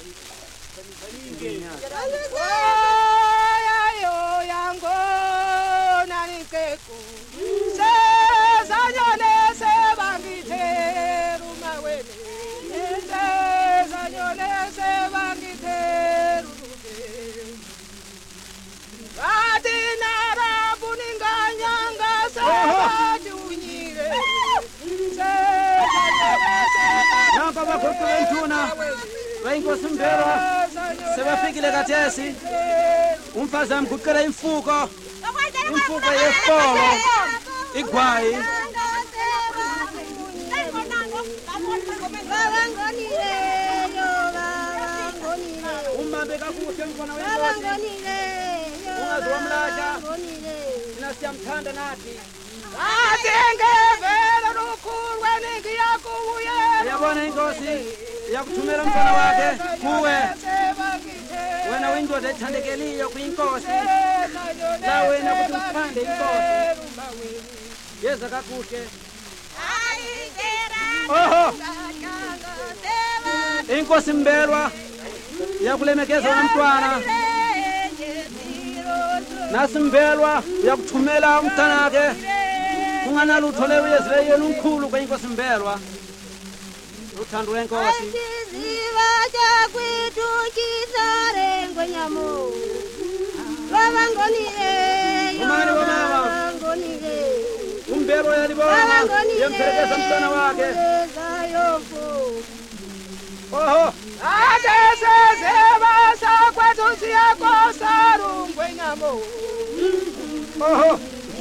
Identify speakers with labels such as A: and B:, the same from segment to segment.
A: Inkosi Mbelwa sebafikile kathesi umfazi amguqela imfuko yesipolo igwayi uma bekakuhle ngibona wenkosi ungazomlaja thina siyamthanda nathi yabona inkosi yakuthumela umntwana wakhe kuwe wena uyindoda ethandekeliyo kuyinkosi la wena ukuthi uthande inkosi yeza kakuhle oho inkosi Mbelwa yakulemekeza wena mntwana nasi Mbelwa yakuthumela umntwana wakhe kunganalutho leyo yezile yena umkhulu kwinkosi Mbelwa uthando wenkosi Mbelwa yalibona yempelekeza mntwana wakhe oho oho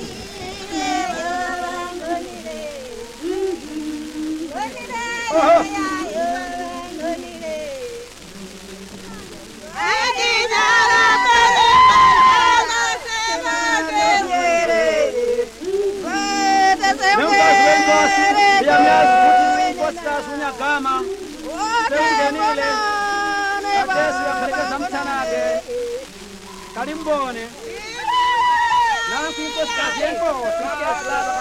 A: Gama sengenile kathesi yaphelekeza mthanake kalimbone nansi inkosikazi yenkosi